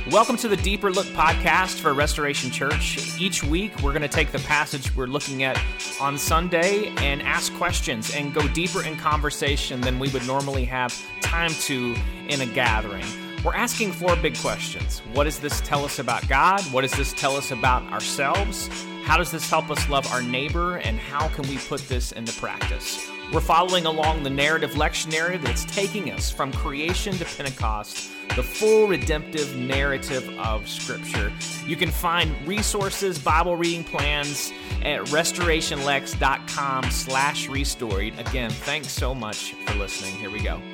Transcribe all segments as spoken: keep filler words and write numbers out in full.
Welcome to the Deeper Look podcast for Restoration Church. Each week, we're going to take the passage we're looking at on Sunday and ask questions and go deeper in conversation than we would normally have time to in a gathering. We're asking four big questions. What does this tell us about God? What does this tell us about ourselves? How does this help us love our neighbor? And how can we put this into practice? We're following along the narrative lectionary that's taking us from creation to Pentecost, the full redemptive narrative of Scripture. You can find resources, Bible reading plans at restorationlex.com slash restored. Again, thanks so much for listening. Here we go.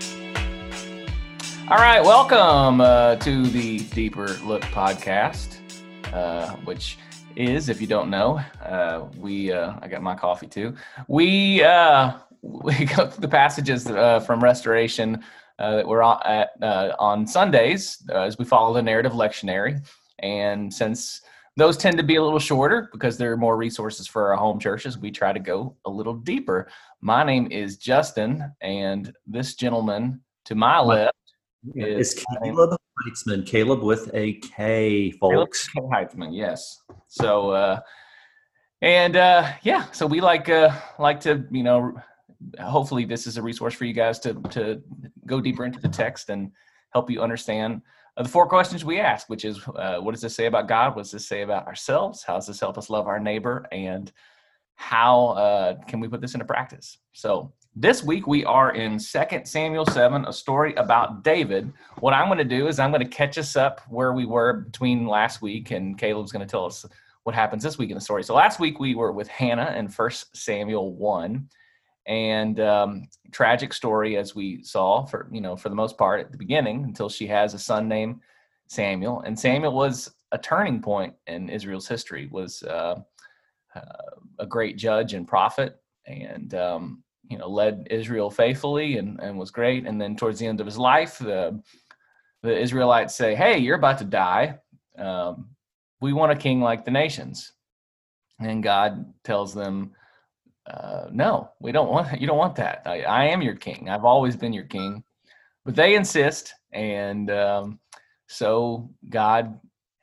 All right, welcome uh, to the Deeper Look podcast, uh, which is, if you don't know, uh, we, uh, I got my coffee too. We, uh, we go through the passages uh, from Restoration uh, that we're on, at, uh, on Sundays uh, as we follow the narrative lectionary. And since those tend to be a little shorter because there are more resources for our home churches, we try to go a little deeper. My name is Justin, and this gentleman to my left is Caleb Heitzman. Caleb with a K, folks. Caleb Heitzman, yes. So, uh, and uh, yeah, so we like uh, like to, you know, hopefully this is a resource for you guys to to go deeper into the text and help you understand uh, the four questions we ask, which is, uh, what does this say about God? What does this say about ourselves? How does this help us love our neighbor? And how uh, can we put this into practice? So this week we are in Second Samuel seven, a story about David. What I'm going to do is I'm going to catch us up where we were between last week, and Caleb's going to tell us what happens this week in the story. So last week we were with Hannah in First Samuel one. And um, tragic story, as we saw, for you know, for the most part at the beginning, until she has a son named Samuel. And Samuel was a turning point in Israel's history. Was uh, uh, a great judge and prophet, and um, you know, led Israel faithfully, and, and was great. And then towards the end of his life, the the Israelites say, "Hey, you're about to die. Um, we want a king like the nations." And God tells them, Uh, no, we don't want, you don't want that. I, I am your king. I've always been your king, but they insist. And, um, so God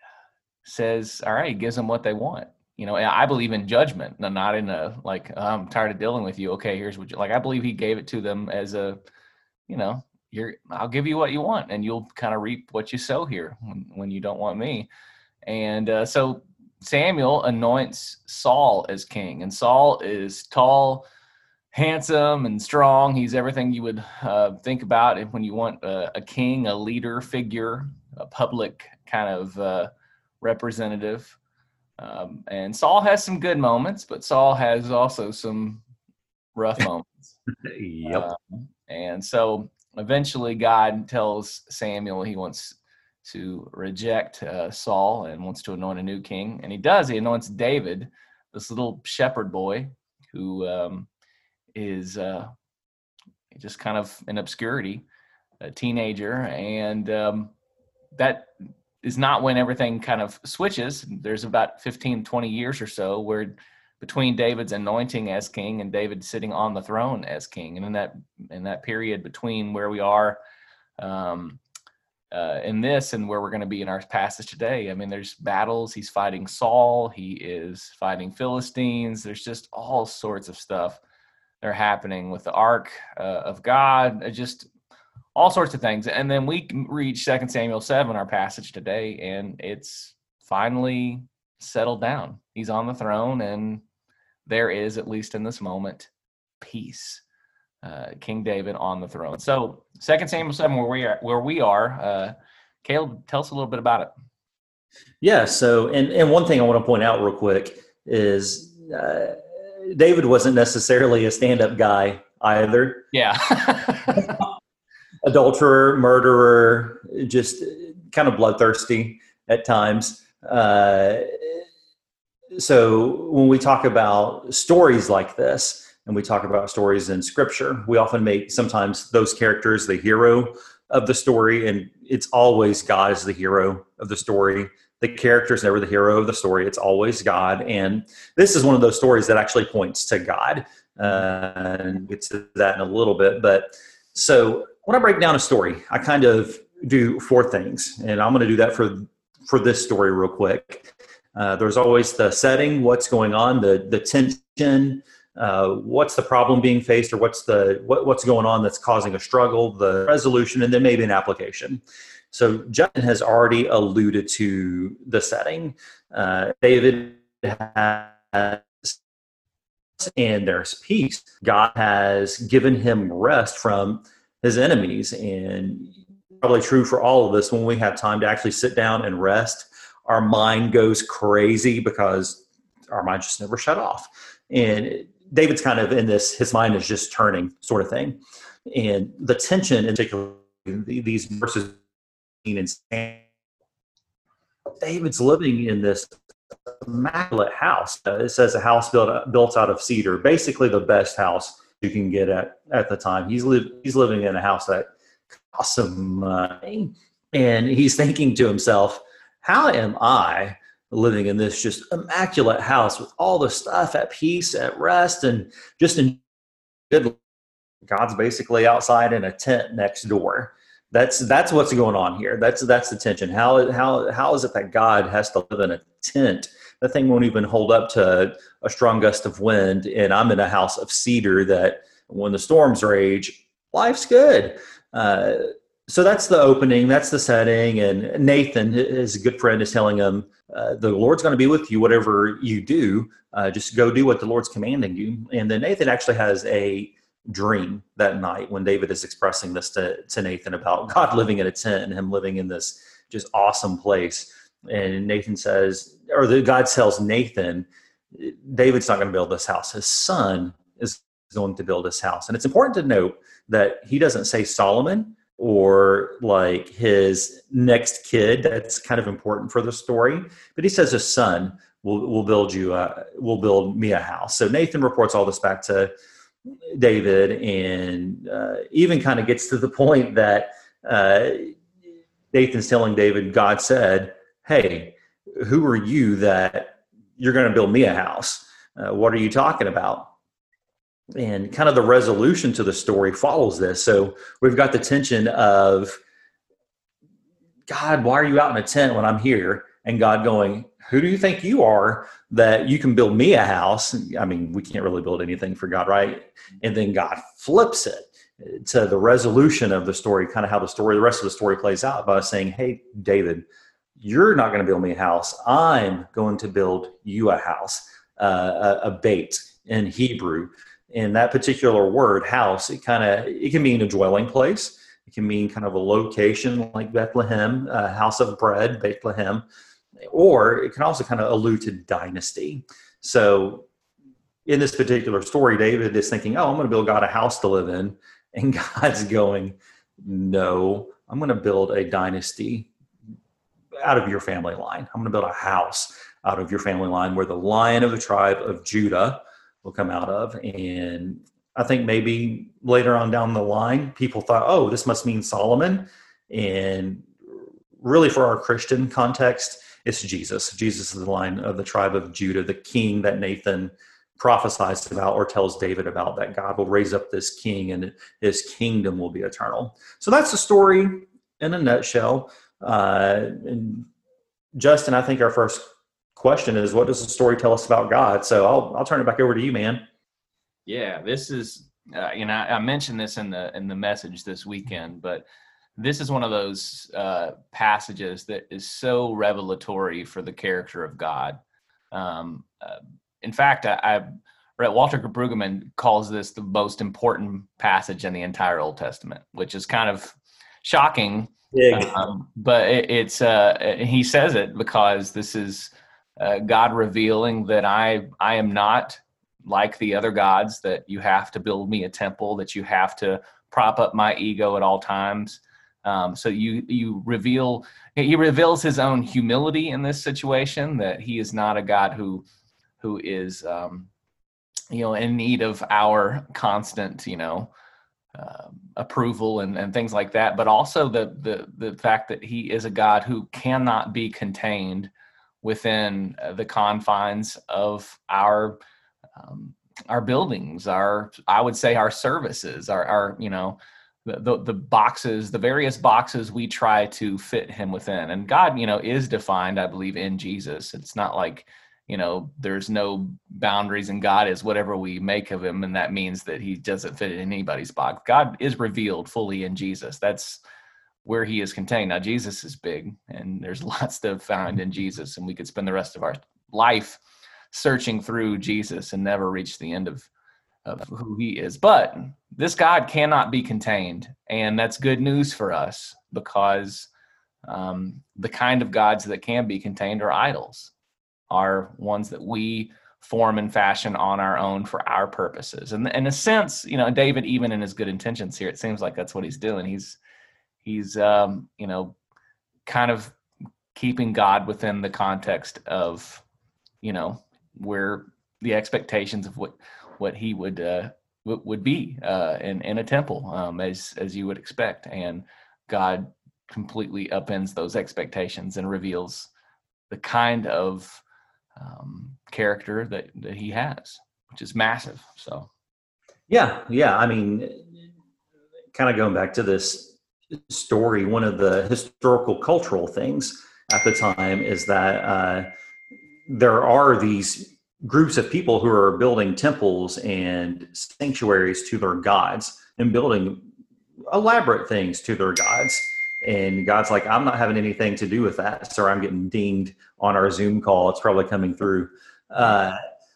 says, all right, he gives them what they want. You know, I believe in judgment, not in a, like, I'm tired of dealing with you. Okay, here's what you, like, I believe he gave it to them as a, you know, you're, I'll give you what you want and you'll kind of reap what you sow here when, when you don't want me. And, uh, so Samuel anoints Saul as king, and Saul is tall, handsome, and strong. He's everything you would uh, think about when you want a, a king, a leader figure, a public kind of uh, representative. Um, and Saul has some good moments, but Saul has also some rough moments. Yep. Um, and so eventually God tells Samuel he wants to reject uh, Saul and wants to anoint a new king. And he does. He anoints David, this little shepherd boy who um, is uh, just kind of in obscurity, a teenager. And um, that is not when everything kind of switches. There's about fifteen, twenty years or so where between David's anointing as king and David sitting on the throne as king. And in that, in that period between where we are um, Uh, in this and where we're going to be in our passage today, I mean, there's battles. He's fighting Saul. He is fighting Philistines. There's just all sorts of stuff that are happening with the Ark uh, of God, uh, just all sorts of things. And then we reach Second Samuel seven, our passage today, and it's finally settled down. He's on the throne, and there is, at least in this moment, peace. Uh, King David on the throne. So Second Samuel seven, where we are, where we are, uh, Caleb, tell us a little bit about it. Yeah. So, and, and one thing I want to point out real quick is uh, David wasn't necessarily a stand-up guy either. Yeah. Adulterer, murderer, just kind of bloodthirsty at times. Uh, so when we talk about stories like this, and we talk about stories in Scripture, we often make sometimes those characters the hero of the story, and it's always God is the hero of the story. The character is never the hero of the story. It's always God. And this is one of those stories that actually points to God. Uh, and we'll get to that in a little bit. But so when I break down a story, I kind of do four things. And I'm going to do that for for this story real quick. Uh, there's always the setting, what's going on, the the tension, uh, what's the problem being faced, or what's the what, what's going on that's causing a struggle, the resolution, and then maybe an application. So Justin has already alluded to the setting. Uh, David has, and there's peace. God has given him rest from his enemies, and probably true for all of us when we have time to actually sit down and rest. Our mind goes crazy because our mind just never shut off. And David's kind of in this, his mind is just turning sort of thing. And the tension, in particular, these verses, David's living in this immaculate house. Uh, it says a house built built out of cedar, basically the best house you can get at at the time. He's li- he's living in a house that costs some money, and he's thinking to himself, how am I living in this just immaculate house with all the stuff at peace, at rest, and just in good? God's basically outside in a tent next door. That's that's what's going on here. That's that's the tension. How how how is it that God has to live in a tent? That thing won't even hold up to a strong gust of wind, and I'm in a house of cedar that when the storms rage, life's good. Uh, so that's the opening. That's the setting. And Nathan, his good friend, is telling him, uh, the Lord's going to be with you, whatever you do. Uh, just go do what the Lord's commanding you. And then Nathan actually has a dream that night when David is expressing this to, to Nathan about God living in a tent and him living in this just awesome place. And Nathan says, or the God tells Nathan, David's not going to build this house. His son is going to build this house. And it's important to note that he doesn't say Solomon or like his next kid. That's kind of important for the story. But he says his son will will build you a, will build me a house. So Nathan reports all this back to David, and uh, even kind of gets to the point that uh, Nathan's telling David, God said, hey, who are you that you're going to build me a house? Uh, what are you talking about? And kind of the resolution to the story follows this. So we've got the tension of, God, why are you out in a tent when I'm here? And God going, who do you think you are that you can build me a house? I mean, we can't really build anything for God, right? And then God flips it to the resolution of the story, kind of how the story, the rest of the story plays out by saying, hey, David, you're not going to build me a house. I'm going to build you a house, uh, a, a bait in Hebrew. And that particular word, house, it kind of, it can mean a dwelling place. It can mean kind of a location like Bethlehem, a house of bread, Bethlehem. Or it can also kind of allude to dynasty. So in this particular story, David is thinking, oh, I'm going to build God a house to live in. And God's going, no, I'm going to build a dynasty out of your family line. I'm going to build a house out of your family line where the Lion of the tribe of Judah will come out of. And I think maybe later on down the line, people thought, oh, this must mean Solomon. And really for our Christian context, it's Jesus. Jesus is the line of the tribe of Judah, the king that Nathan prophesies about or tells David about, that God will raise up this king and his kingdom will be eternal. So that's the story in a nutshell. Uh, and Justin, I think our first question is, what does the story tell us about God? So I'll I'll turn it back over to you, man. Yeah, this is, uh, you know, I, I mentioned this in the in the message this weekend, but this is one of those uh, passages that is so revelatory for the character of God. Um, uh, in fact, I, I read Walter Brueggemann calls this the most important passage in the entire Old Testament, which is kind of shocking. Yeah. Um, but it, it's uh, he says it because this is uh, God revealing that I I am not like the other gods, that you have to build me a temple, that you have to prop up my ego at all times. Um, so you you reveal he reveals his own humility in this situation, that he is not a God who who is um, you know in need of our constant you know uh, approval and, and things like that, but also the the the fact that he is a God who cannot be contained within the confines of our um, our buildings, our I would say our services, our our you know. the, the the boxes, the various boxes we try to fit him within. And God, you know, is defined, I believe, in Jesus. It's not like, you know, there's no boundaries, and God is whatever we make of him, and that means that he doesn't fit in anybody's box. God is revealed fully in Jesus. That's where he is contained. Now, Jesus is big, and there's lots to find in Jesus, and we could spend the rest of our life searching through Jesus and never reach the end of of who he is. But this God cannot be contained, and that's good news for us, because um, the kind of gods that can be contained are idols, are ones that we form and fashion on our own for our purposes. And in a sense, you know, David, even in his good intentions here, it seems like that's what he's doing. He's he's um, you know, kind of keeping God within the context of, you know, where the expectations of what what he would uh, w- would be uh, in in a temple, um, as as you would expect, and God completely upends those expectations and reveals the kind of um, character that that he has, which is massive. So, Yeah, yeah. I mean, kind of going back to this story, one of the historical cultural things at the time is that uh, there are these groups of people who are building temples and sanctuaries to their gods and building elaborate things to their gods. And God's like, I'm not having anything to do with that. Sir, I'm getting dinged on our Zoom call. It's probably coming through. Uh,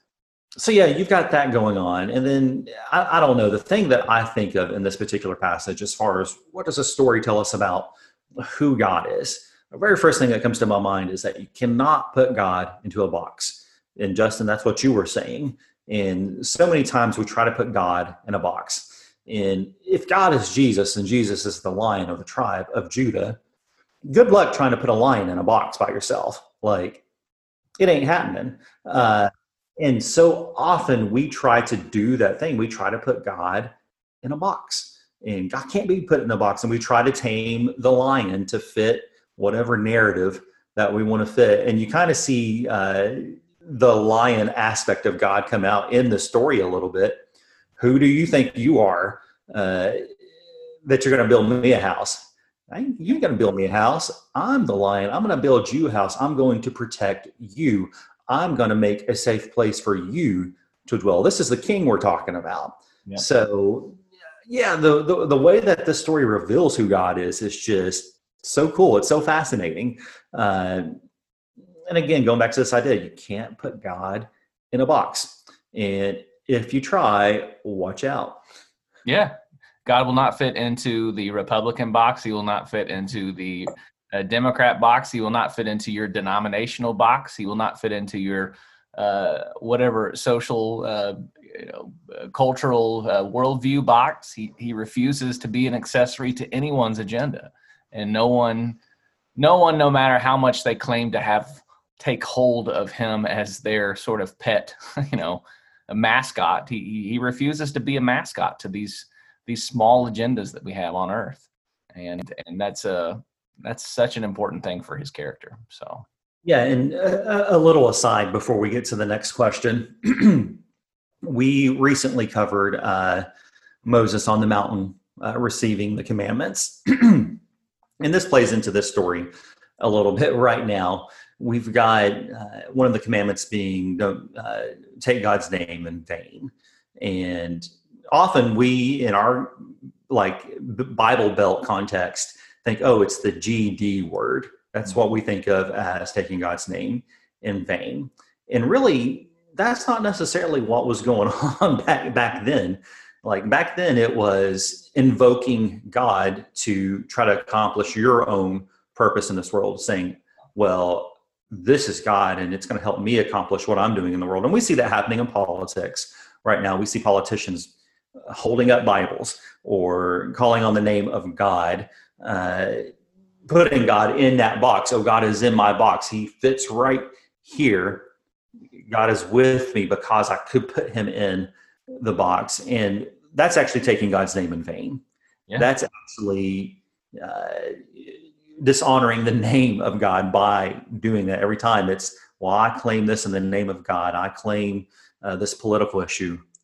so yeah, you've got that going on. And then I, I don't know, the thing that I think of in this particular passage, as far as what does a story tell us about who God is? The very first thing that comes to my mind is that you cannot put God into a box. And Justin, that's what you were saying. And so many times we try to put God in a box. And if God is Jesus and Jesus is the Lion of the tribe of Judah, good luck trying to put a lion in a box by yourself. Like, it ain't happening. Uh, and so often we try to do that thing. We try to put God in a box. And God can't be put in a box. And we try to tame the lion to fit whatever narrative that we want to fit. And you kind of see uh, the lion aspect of God come out in the story a little bit. Who do you think you are uh, that you're going to build me a house? I, you ain't going to build me a house. I'm the lion. I'm going to build you a house. I'm going to protect you. I'm going to make a safe place for you to dwell. This is the king we're talking about. Yeah. So, yeah, the, the the way that the story reveals who God is is just so cool. It's so fascinating. Uh, and again, going back to this idea, you can't put God in a box. And if you try, watch out. Yeah. God will not fit into the Republican box. He will not fit into the uh, Democrat box. He will not fit into your denominational box. He will not fit into your uh, whatever social, uh, you know, uh, cultural uh, worldview box. He he refuses to be an accessory to anyone's agenda, and no one, no one, no matter how much they claim to have take hold of him as their sort of pet, you know, a mascot. He he refuses to be a mascot to these. these small agendas that we have on earth. And, and that's a, that's such an important thing for his character. So, yeah. And a, a little aside before we get to the next question, we recently covered uh, Moses on the mountain uh, receiving the commandments. And this plays into this story a little bit right now. We've got uh, one of the commandments being don't uh, take God's name in vain. And often we, in our like Bible Belt context, think, oh, it's the G D word. That's what we think of as taking God's name in vain. And really, that's not necessarily what was going on back, back then. Like back then, it was invoking God to try to accomplish your own purpose in this world, saying, well, this is God, and it's going to help me accomplish what I'm doing in the world. And we see that happening in politics right now. We see politicians holding up Bibles or calling on the name of God, uh, putting God in that box. Oh, God is in my box. He fits right here. God is with me because I could put him in the box. And that's actually taking God's name in vain. Yeah. That's actually uh, dishonoring the name of God by doing that every time. It's, well, I claim this in the name of God. I claim uh, this political issue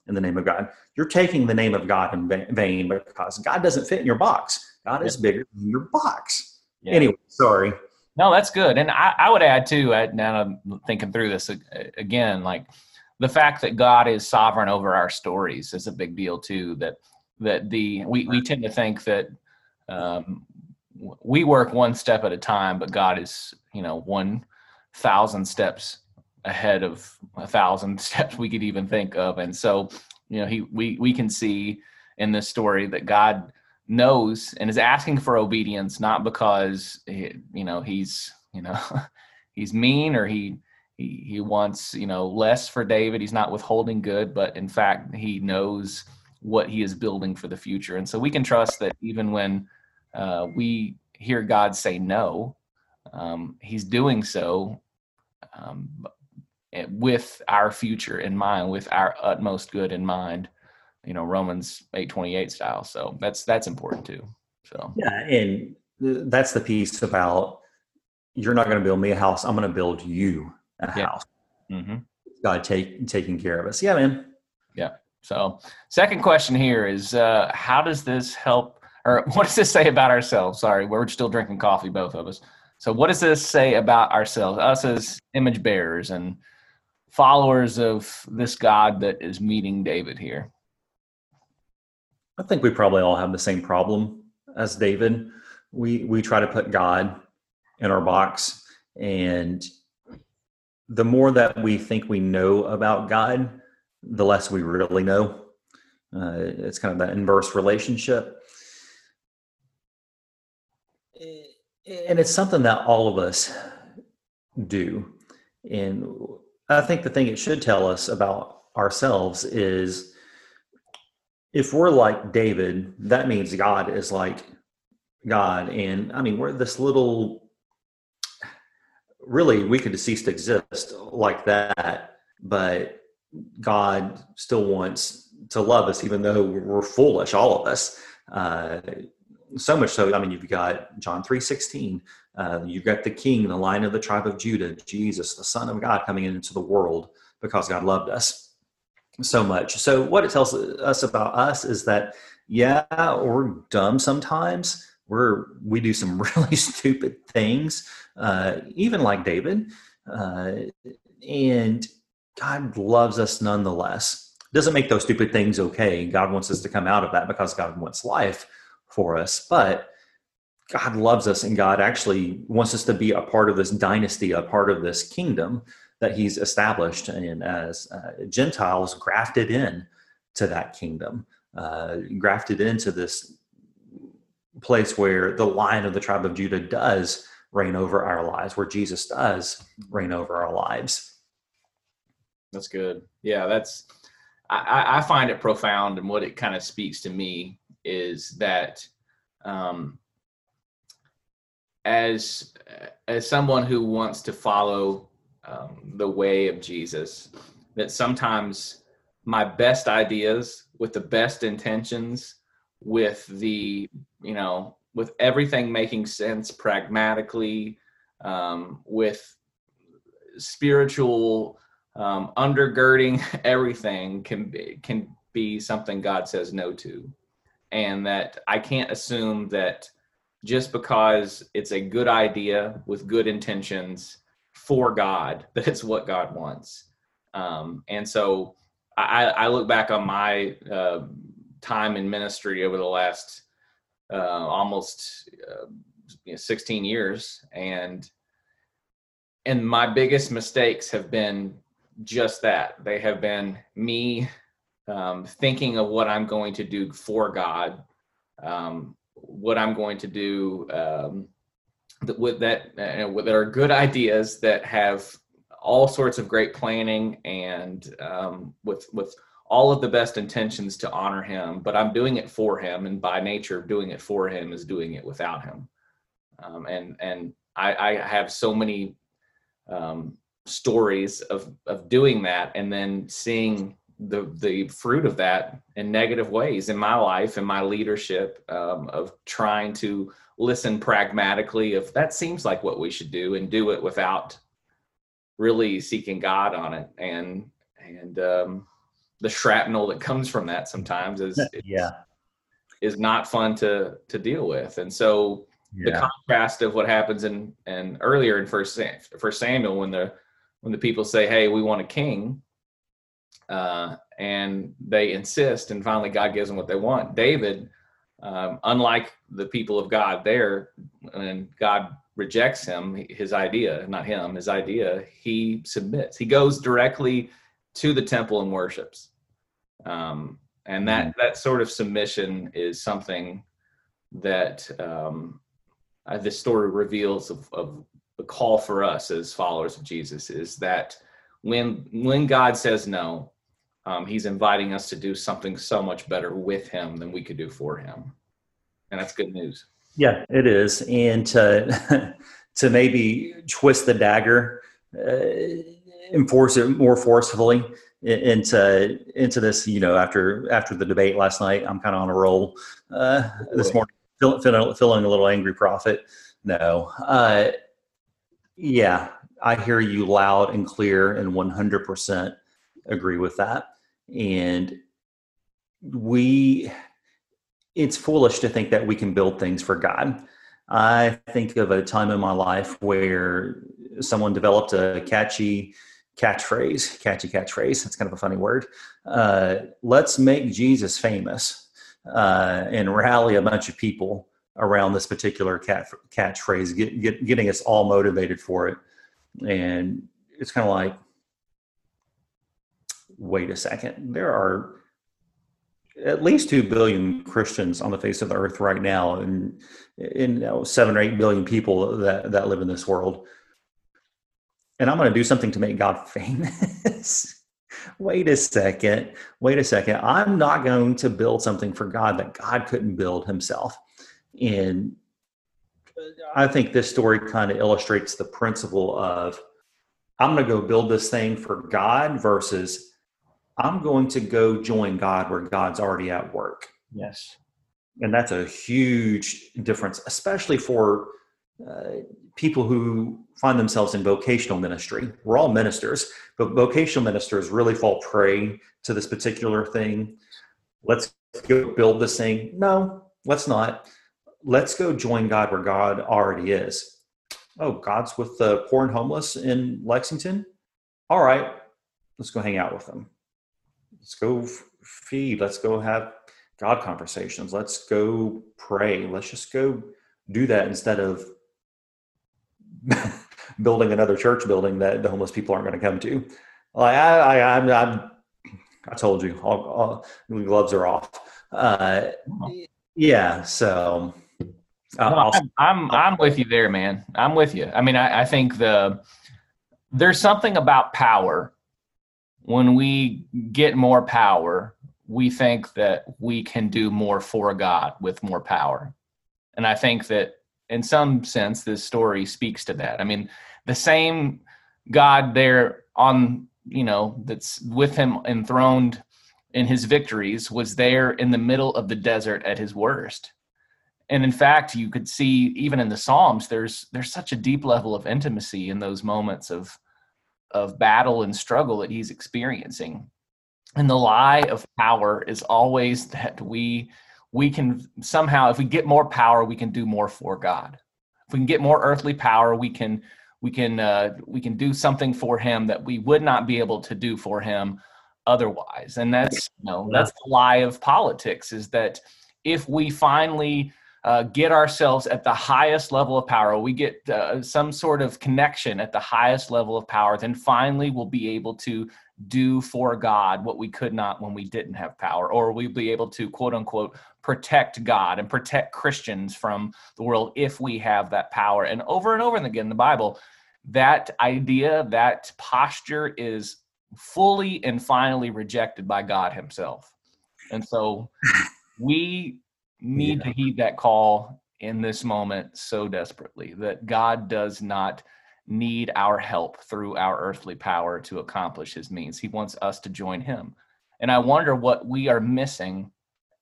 in the name of God. You're taking the name of God in vain because God doesn't fit in your box. God is bigger than your box. Yeah. Anyway, sorry. No, that's good. And I, I would add too, now I'm thinking through this again, like the fact that God is sovereign over our stories is a big deal too. That that the we, we tend to think that um, we work one step at a time, but God is, you know, one thousand steps ahead of a thousand steps we could even think of. And so, you know, he we we can see in this story that God knows and is asking for obedience, not because he, you know he's you know he's mean or he he he wants you know less for David. He's not withholding good, but in fact he knows what he is building for the future. And so we can trust that even when uh, we hear God say no, um, he's doing so um, with our future in mind, with our utmost good in mind. You know, Romans eight twenty-eight style. So that's that's important too. So yeah, and that's the piece about you're not going to build me a house. I'm going to build you a yeah. house. Mm-hmm. God take taking care of us. Yeah, man. Yeah. So second question here is, uh, how does this help, or what does this say about ourselves? Sorry, we're still drinking coffee, both of us. So what does this say about ourselves, us as image bearers and followers of this God that is meeting David here? I think we probably all have the same problem as David. We we try to put God in our box, and the more that we think we know about God, the less we really know. Uh, it's kind of that inverse relationship. And it's something that all of us do. And I think the thing it should tell us about ourselves is, if we're like David, that means God is like God. And I mean, we're this little, really, we could cease to exist like that, but God still wants to love us, even though we're foolish, all of us. Uh, so much so, I mean, you've got John three sixteen, uh, you've got the King, the Lion of the tribe of Judah, Jesus, the Son of God, coming into the world because God loved us so much. So what it tells us about us is that, yeah, we're dumb sometimes. We're, we do some really stupid things, uh, even like David. Uh, and God loves us nonetheless. Doesn't make those stupid things okay. God wants us to come out of that because God wants life for us. But God loves us, and God actually wants us to be a part of this dynasty, a part of this kingdom that he's established, and as uh, Gentiles grafted in to that kingdom, uh, grafted into this place where the Lion of the tribe of Judah does reign over our lives, where Jesus does reign over our lives. That's good. Yeah, that's, I, I find it profound, and what it kind of speaks to me is that um, as as someone who wants to follow Um, the way of Jesus, that sometimes my best ideas with the best intentions, with the, you know, with everything making sense pragmatically, um, with spiritual um, undergirding everything can be, can be something God says no to. And that I can't assume that just because it's a good idea with good intentions for God, that it's what God wants. Um, and so I, I look back on my uh, time in ministry over the last uh, almost uh, you know, sixteen years, and and my biggest mistakes have been just that. They have been me um, thinking of what I'm going to do for God, um, what I'm going to do um, that with that uh, that are good ideas, that have all sorts of great planning, and um, with with all of the best intentions to honor him, but I'm doing it for him, and by nature doing it for him is doing it without him. Um, and and I, I have so many um, stories of of doing that, and then seeing the the fruit of that in negative ways in my life, in my leadership, um, of trying to listen pragmatically if that seems like what we should do, and do it without really seeking God on it. And and um, the shrapnel that comes from that sometimes is Yeah. is not fun to to deal with. And so the Yeah. contrast of what happens in and earlier in first Sam, first Samuel, when the when the people say, hey, we want a king, uh, and they insist, and finally God gives them what they want. David, um, unlike the people of God there, and God rejects him, his idea, not him, his idea, he submits. He goes directly to the temple and worships. Um, and that, mm-hmm. that sort of submission is something that um, uh, this story reveals of, of the call for us as followers of Jesus, is that when when God says no, um, he's inviting us to do something so much better with him than we could do for him. And that's good news. Yeah, it is. And to, to maybe twist the dagger, uh, enforce it more forcefully into into this, you know, after after the debate last night, I'm kind of on a roll uh, this morning, feeling, feeling a little angry prophet. No. Uh, yeah, I hear you loud and clear and one hundred percent agree with that. And we, it's foolish to think that we can build things for God. I think of a time in my life where someone developed a catchy catchphrase, catchy catchphrase. That's kind of a funny word. Uh, let's make Jesus famous uh, and rally a bunch of people around this particular cat, catchphrase, get, get, getting us all motivated for it. And it's kind of like, wait a second, there are at least two billion Christians on the face of the earth right now, and, and you know, seven or eight billion people that, that live in this world. And I'm going to do something to make God famous. Wait a second. Wait a second. I'm not going to build something for God that God couldn't build himself. And I think this story kind of illustrates the principle of, I'm going to go build this thing for God versus I'm going to go join God where God's already at work. Yes. And that's a huge difference, especially for uh, people who find themselves in vocational ministry. We're all ministers, but vocational ministers really fall prey to this particular thing. Let's go build this thing. No, let's not. Let's go join God where God already is. Oh, God's with the poor and homeless in Lexington? All right, let's go hang out with them. Let's go f- feed. Let's go have God conversations. Let's go pray. Let's just go do that instead of building another church building that the homeless people aren't going to come to. Like I, I, I'm, I'm, I told you, all, all, the gloves are off. Uh, yeah. So uh, no, I'm, I'm, I'm with you there, man. I'm with you. I mean, I, I think the there's something about power. When we get more power, we think that we can do more for God with more power. And I think that in some sense, this story speaks to that. I mean, the same God there on, you know, that's with him enthroned in his victories was there in the middle of the desert at his worst. And in fact, you could see even in the Psalms, there's there's such a deep level of intimacy in those moments of of battle and struggle that he's experiencing. And the lie of power is always that we we can somehow, if we get more power, we can do more for God. If we can get more earthly power, we can we can uh, we can do something for him that we would not be able to do for him otherwise. And that's, you know, that's the lie of politics, is that if we finally Uh, get ourselves at the highest level of power, we get uh, some sort of connection at the highest level of power, then finally we'll be able to do for God what we could not when we didn't have power, or we'll be able to, quote unquote, protect God and protect Christians from the world if we have that power. And over and over again in the Bible, that idea, that posture is fully and finally rejected by God himself. And so we need yeah. to heed that call in this moment so desperately, that God does not need our help through our earthly power to accomplish his means. He wants us to join him. And I wonder what we are missing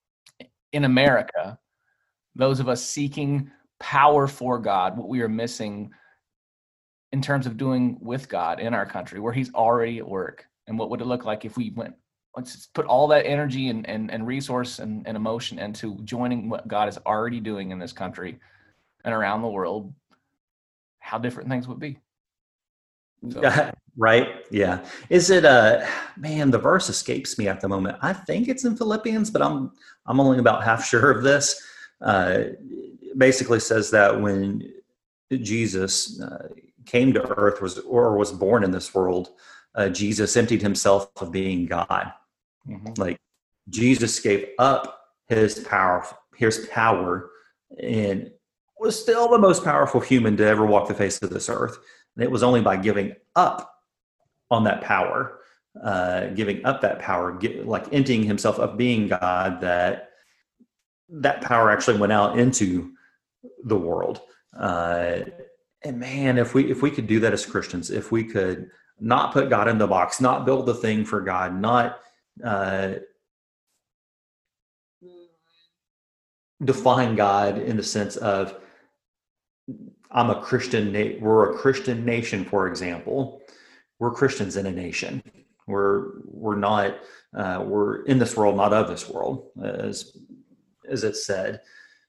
in America, those of us seeking power for God, what we are missing in terms of doing with God in our country, where he's already at work. And what would it look like if we went let's just put all that energy and, and, and resource and, and emotion into joining what God is already doing in this country and around the world, how different things would be. So. Right. Yeah. Is it uh man, the verse escapes me at the moment. I think it's in Philippians, but I'm I'm only about half sure of this. Uh basically says that when Jesus uh, came to earth was or was born in this world, uh, Jesus emptied himself of being God. Mm-hmm. Like Jesus gave up his power, his power, and was still the most powerful human to ever walk the face of this earth. And it was only by giving up on that power, uh, giving up that power, get, like emptying himself of being God, that that power actually went out into the world. Uh, and man, if we if we could do that as Christians, if we could not put God in the box, not build the thing for God, not uh, define God in the sense of I'm a Christian, na- we're a Christian nation, for example. We're Christians in a nation. We're we're not uh, we're in this world, not of this world, as as it's said.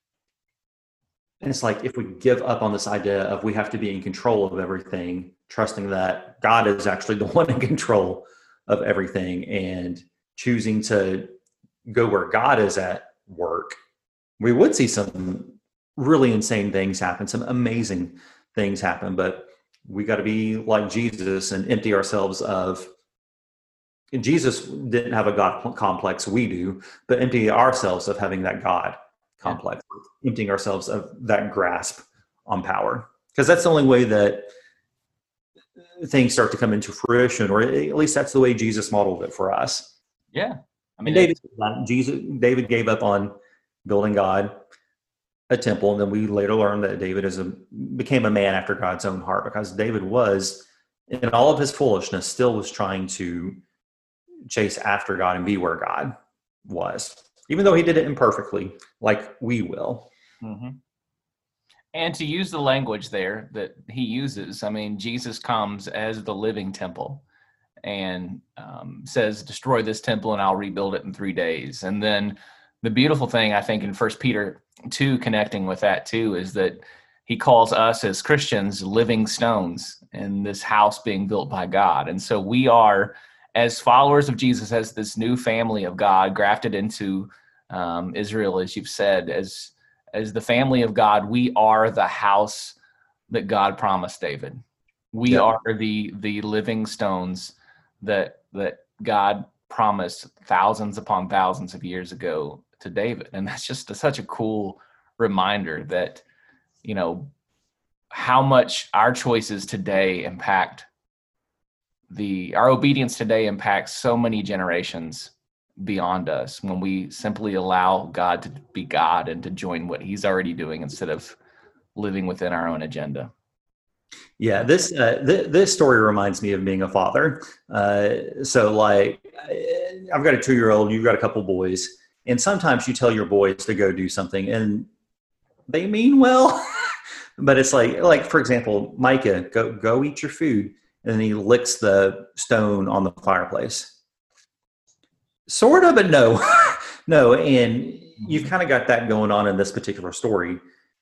And it's like if we give up on this idea of we have to be in control of everything, trusting that God is actually the one in control of everything, and choosing to go where God is at work, we would see some really insane things happen, some amazing things happen. But we got to be like Jesus and empty ourselves of, Jesus didn't have a God complex, we do, but empty ourselves of having that God complex, yeah. Emptying ourselves of that grasp on power. Because that's the only way that things start to come into fruition, or at least that's the way Jesus modeled it for us. Yeah. I mean, David, Jesus, David gave up on building God a temple, and then we later learned that David is a became a man after God's own heart, because David was, in all of his foolishness, still was trying to chase after God and be where God was, even though he did it imperfectly, like we will. Mm-hmm. And to use the language there that he uses, I mean, Jesus comes as the living temple and um, says, destroy this temple and I'll rebuild it in three days. And then the beautiful thing, I think, in First Peter two, connecting with that too, is that he calls us as Christians living stones in this house being built by God. And so we are, as followers of Jesus, as this new family of God, grafted into um, Israel, as you've said, as as the family of God, we are the house that God promised David. We yeah. are the the living stones that that God promised thousands upon thousands of years ago to David. And that's just a, such a cool reminder that, you know, how much our choices today impact the, our obedience today impacts so many generations beyond us when we simply allow God to be God and to join what he's already doing instead of living within our own agenda. Yeah, this uh, th- this story reminds me of being a father. Uh, so, like, I've got a two-year-old, you've got a couple boys, and sometimes you tell your boys to go do something, and they mean well, but it's like, like for example, Micah, go go eat your food, and then he licks the stone on the fireplace. Sort of, but no, no, and you've kind of got that going on in this particular story.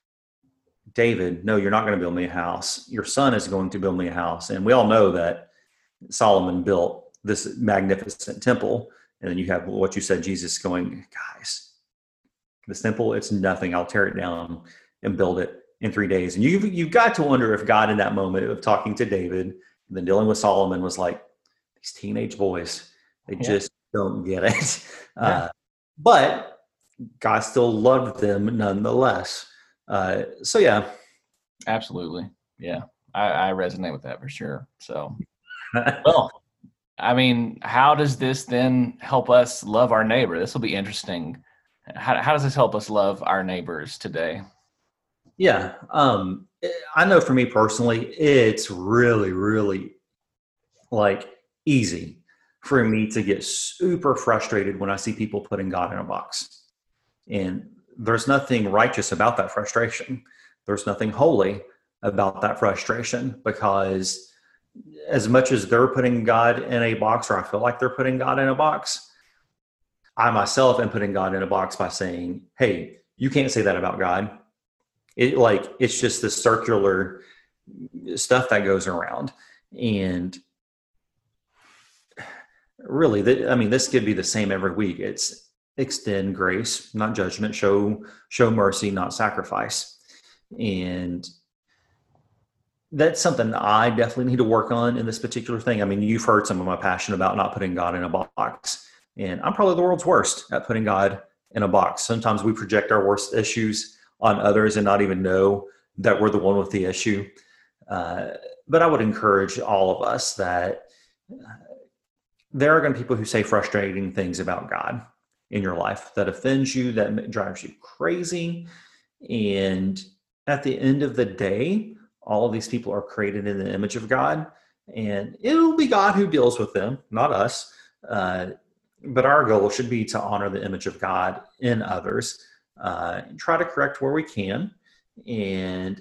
David, no, you're not going to build me a house. Your son is going to build me a house. And we all know that Solomon built this magnificent temple. And then you have what you said, Jesus going, guys, this temple, it's nothing. I'll tear it down and build it in three days. And you've, you've got to wonder if God in that moment of talking to David and then dealing with Solomon was like, these teenage boys, they yeah. just don't get it. Yeah. Uh, but God still loved them nonetheless. Uh, so yeah, absolutely. Yeah. I, I resonate with that for sure. So, well, I mean, how does this then help us love our neighbor? This will be interesting. How, how does this help us love our neighbors today? Yeah. Um, I know for me personally, it's really, really like easy for me to get super frustrated when I see people putting God in a box. And there's nothing righteous about that frustration. There's nothing holy about that frustration, because as much as they're putting God in a box, or I feel like they're putting God in a box, I myself am putting God in a box by saying, hey, you can't say that about God. It like, it's just this circular stuff that goes around. And really, that, I mean, this could be the same every week. It's extend grace, not judgment, show, show mercy, not sacrifice. And that's something I definitely need to work on in this particular thing. I mean, you've heard some of my passion about not putting God in a box, and I'm probably the world's worst at putting God in a box. Sometimes we project our worst issues on others and not even know that we're the one with the issue. Uh, but I would encourage all of us that uh, there are going to be people who say frustrating things about God in your life that offends you, that drives you crazy. And at the end of the day, all of these people are created in the image of God, and it'll be God who deals with them, not us. Uh, but our goal should be to honor the image of God in others, uh, and try to correct where we can, and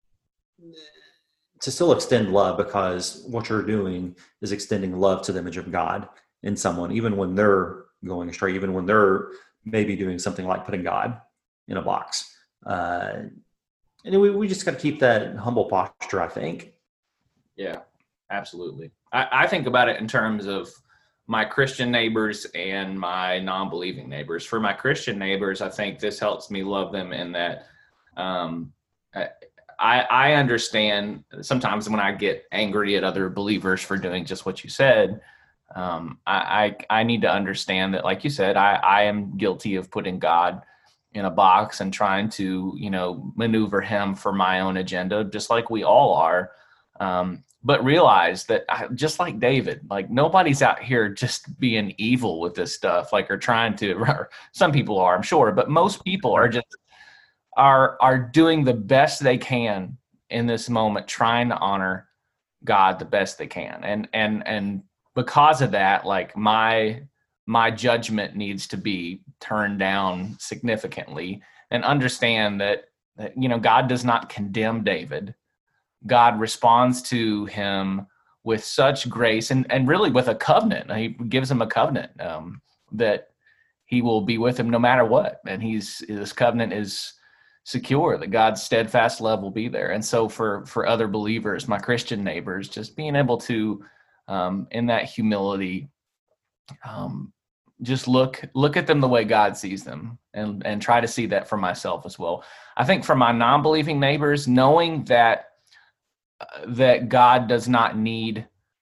to still extend love, because what you're doing is extending love to the image of God in someone, even when they're going astray, even when they're maybe doing something like putting God in a box. Uh, and we, we just got to keep that humble posture, I think. Yeah, absolutely. I, I think about it in terms of my Christian neighbors and my non-believing neighbors. For my Christian neighbors, I think this helps me love them in that um, I, I understand sometimes when I get angry at other believers for doing just what you said, um, I, I I need to understand that, like you said, I, I am guilty of putting God in a box and trying to, you know, maneuver him for my own agenda, just like we all are. Um, but realize that I, just like David, like nobody's out here just being evil with this stuff, like, or trying to, or some people are, I'm sure, but most people are just, are, are doing the best they can in this moment, trying to honor God the best they can. And, and, and because of that, like my, my judgment needs to be turned down significantly, and understand that, that, you know, God does not condemn David. God responds to him with such grace, and, and really with a covenant. He gives him a covenant um, that he will be with him no matter what. And he's, this covenant is secure, that God's steadfast love will be there. And so for, for other believers, my Christian neighbors, just being able to, um, in that humility, um, just look, look at them the way God sees them, and, and try to see that for myself as well. I think for my non-believing neighbors, knowing that Uh, that God does not need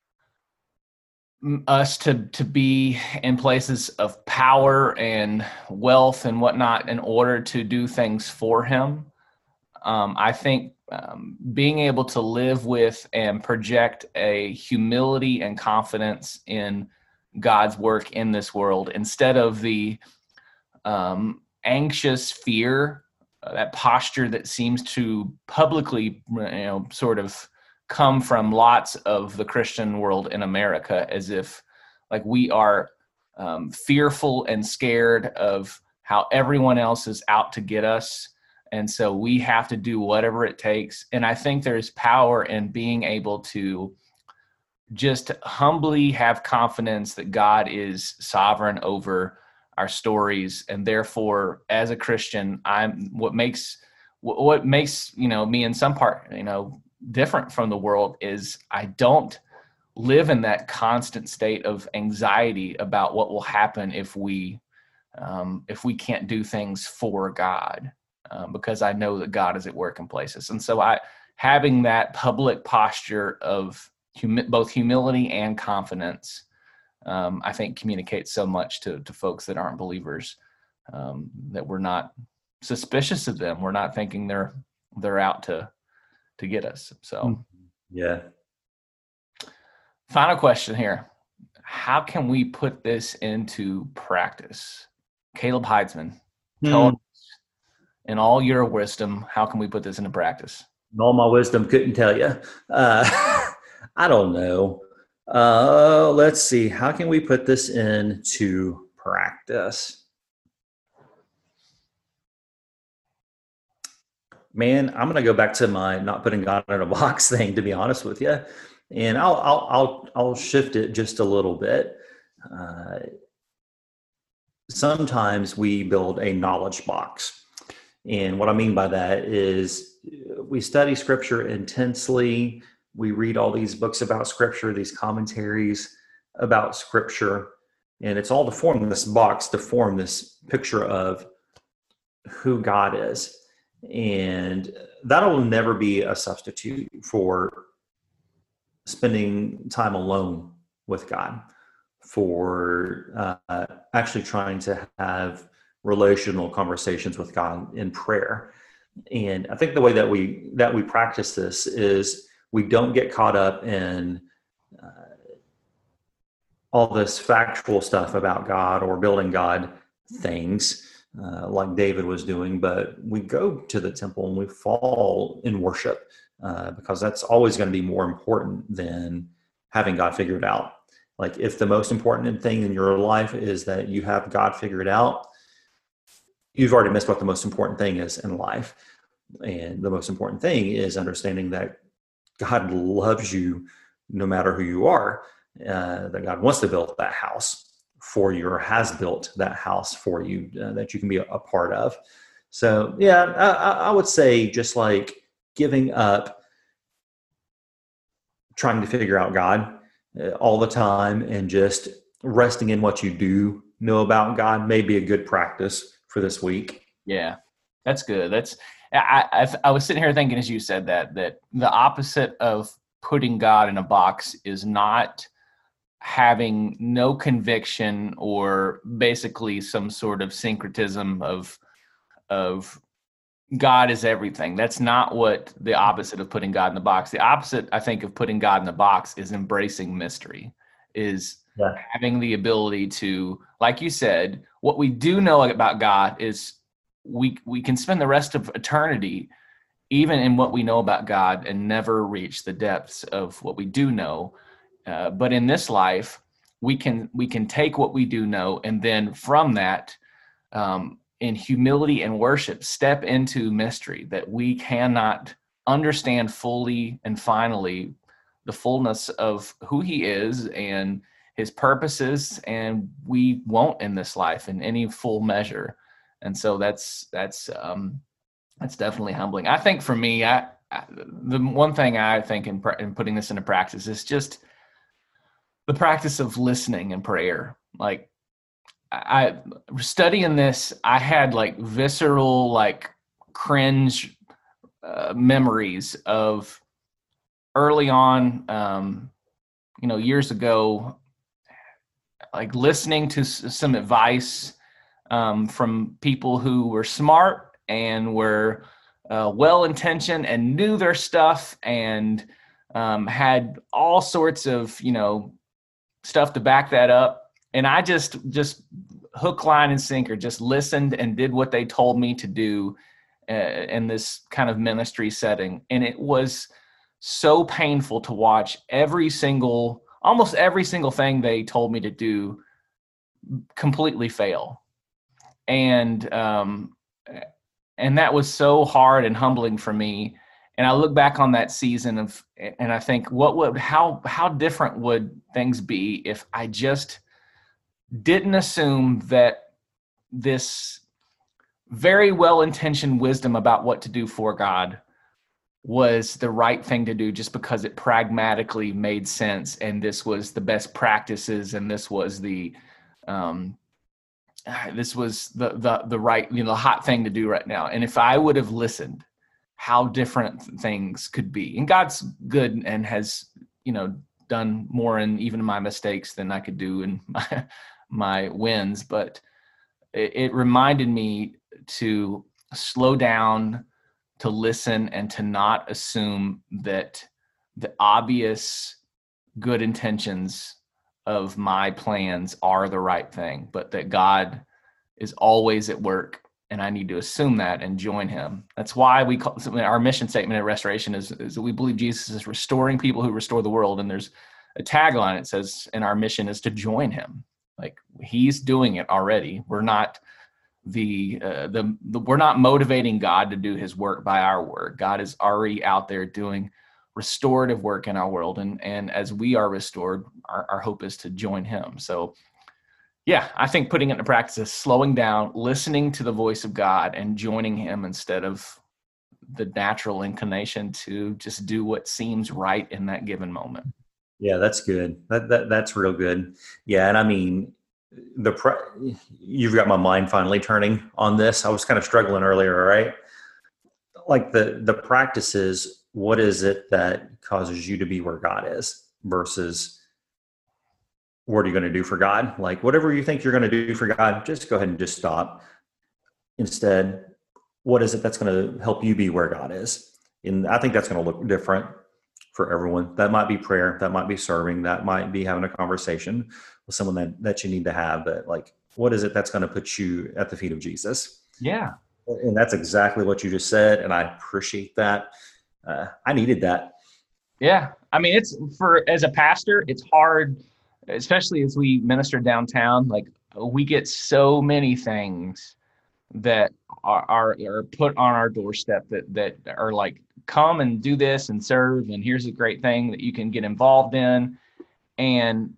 us to to be in places of power and wealth and whatnot in order to do things for him. Um, I think um, being able to live with and project a humility and confidence in God's work in this world, instead of the um, anxious fear, uh, that posture that seems to publicly, you know, sort of come from lots of the Christian world in America, as if like we are um, fearful and scared of how everyone else is out to get us. And so we have to do whatever it takes. And I think there's power in being able to just humbly have confidence that God is sovereign over our stories. And therefore, as a Christian, I'm what makes, what makes, you know, me in some part, you know, different from the world is I don't live in that constant state of anxiety about what will happen if we, um, if we can't do things for God, um, because I know that God is at work in places. And so I, having that public posture of humi- both humility and confidence, um, I think communicates so much to, to folks that aren't believers, um, that we're not suspicious of them. We're not thinking they're, they're out to, to get us. So, yeah. Final question here. How can we put this into practice? Caleb Heitzman, tell Hmm. us in all your wisdom, how can we put this into practice? In all my wisdom, couldn't tell you. Uh, I don't know. Uh, let's see. How can we put this into practice? Man, I'm going to go back to my not putting God in a box thing, to be honest with you. And I'll, I'll, I'll, I'll shift it just a little bit. Uh, sometimes we build a knowledge box. And what I mean by that is we study scripture intensely. We read all these books about scripture, these commentaries about scripture, and it's all to form this box, to form this picture of who God is. And that'll never be a substitute for spending time alone with God, for uh, actually trying to have relational conversations with God in prayer. And I think the way that we that we practice this is we don't get caught up in uh, all this factual stuff about God or building God things uh, like David was doing, but we go to the temple and we fall in worship uh, because that's always going to be more important than having God figured out. Like if the most important thing in your life is that you have God figured out, you've already missed what the most important thing is in life. And the most important thing is understanding that God loves you no matter who you are, uh, that God wants to build that house for you or has built that house for you uh, that you can be a, a part of. So, yeah, I, I would say just like giving up trying to figure out God uh, all the time and just resting in what you do know about God may be a good practice for this week. Yeah, that's good. That's I, I I was sitting here thinking as you said that that the opposite of putting God in a box is not having no conviction or basically some sort of syncretism of of God is everything. That's not what the opposite of putting God in the box. The opposite, I think, of putting God in the box is embracing mystery, is Yeah. having the ability to, like you said, what we do know about God is we we can spend the rest of eternity even in what we know about God and never reach the depths of what we do know. Uh, but in this life, we can we can take what we do know and then from that, um, in humility and worship, step into mystery that we cannot understand fully and finally the fullness of who he is and his purposes, and we won't in this life in any full measure. And so that's that's um, that's definitely humbling. I think for me, I, I the one thing I think in, in putting this into practice is just the practice of listening and prayer. Like I studying this, I had like visceral, like cringe uh, memories of early on, um, you know, years ago, like listening to s- some advice um, from people who were smart and were uh, well-intentioned and knew their stuff and um, had all sorts of, you know, stuff to back that up. And I just, just hook, line, and sinker, just listened and did what they told me to do uh, in this kind of ministry setting. And it was so painful to watch every single, almost every single thing they told me to do completely fail. And, um, and that was so hard and humbling for me. And I look back on that season of, and I think, what would, how, how different would things be if I just didn't assume that this very well-intentioned wisdom about what to do for God was the right thing to do just because it pragmatically made sense. And this was the best practices. And this was the, um, this was the, the, the right, you know, the hot thing to do right now. And if I would have listened, how different things could be. And God's good and has, you know, done more in even my mistakes than I could do in my, my wins. But it, it reminded me to slow down, to listen, and to not assume that the obvious good intentions of my plans are the right thing, but that God is always at work. And I need to assume that and join him. That's why we call our mission statement at Restoration is, is that we believe Jesus is restoring people who restore the world. And there's a tagline. It says, and our mission is to join him. Like he's doing it already. We're not the, uh, the, the, we're not motivating God to do his work by our word. God is already out there doing restorative work in our world. And, and as we are restored, our, our hope is to join him. So Yeah, I think putting it into practice is slowing down, listening to the voice of God, and joining Him instead of the natural inclination to just do what seems right in that given moment. Yeah, that's good. That, that that's real good. Yeah, and I mean, the pre- you've got my mind finally turning on this. I was kind of struggling earlier, right? Like the the practices. What is it that causes you to be where God is versus what are you going to do for God? Like whatever you think you're going to do for God, just go ahead and just stop. Instead, what is it that's going to help you be where God is? And I think that's going to look different for everyone. That might be prayer, that might be serving, that might be having a conversation with someone that, that you need to have. But like, what is it that's going to put you at the feet of Jesus? Yeah. And that's exactly what you just said. And I appreciate that. Uh, I needed that. Yeah. I mean, it's for, as a pastor, it's hard, especially as we minister downtown. Like we get so many things that are, are, are put on our doorstep that, that are like, come and do this and serve. And here's a great thing that you can get involved in. And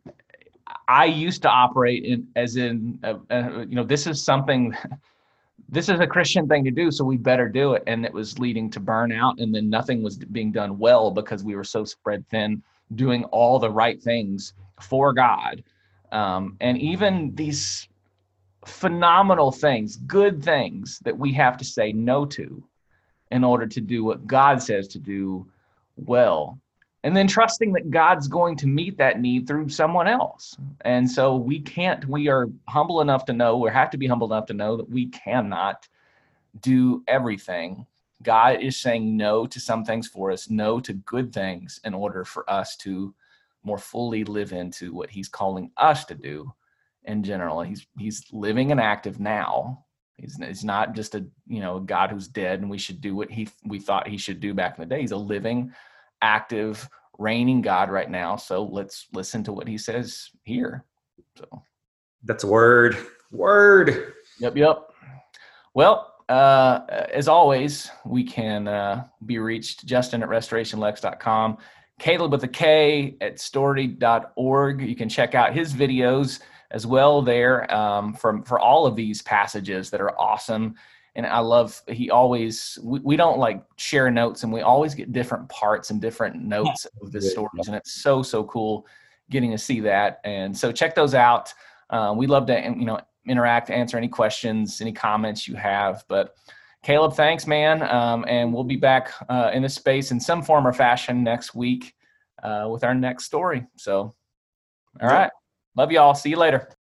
I used to operate in, as in, uh, uh, you know, this is something, this is a Christian thing to do, so we better do it. And it was leading to burnout. And then nothing was being done well because we were so spread thin, doing all the right things for God. Um, and even these phenomenal things, good things that we have to say no to in order to do what God says to do well. And then trusting that God's going to meet that need through someone else. And so we can't, we are humble enough to know, or have to be humble enough to know that we cannot do everything. God is saying no to some things for us, no to good things in order for us to more fully live into what He's calling us to do in general. He's, he's living and active now. He's, he's not just a, you know, a God who's dead and we should do what he we thought he should do back in the day. He's a living, active, reigning God right now. So let's listen to what He says here. So that's a word. Word. Yep, yep. Well, uh, as always, we can uh, be reached Justin at restoration lex dot com, Caleb with a K at story dot org. You can check out his videos as well there um, from for all of these passages that are awesome. And I love, he always, we, we don't like share notes, and we always get different parts and different notes of the stories. And it's so, so cool getting to see that. And so check those out. Uh, we love to, you know, interact, answer any questions, any comments you have. But Caleb, thanks, man. Um, and we'll be back uh, in this space in some form or fashion next week uh, with our next story. So, all right. Love y'all. See you later.